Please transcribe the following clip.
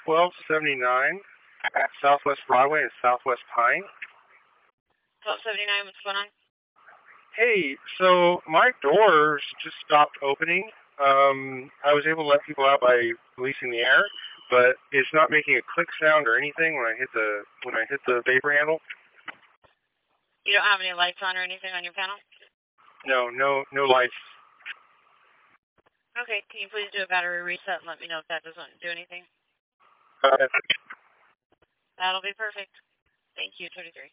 1279 at Southwest Broadway and Southwest Pine. 1279, what's going on? Hey, so my doors just stopped opening. I was able to let people out by releasing the air, but it's not making a click sound or anything when I hit the vapor handle. You don't have any lights on or anything on your panel? No lights. Okay, can you please do a battery reset and let me know if that doesn't do anything? Uh, That'll be perfect. Thank you, 23.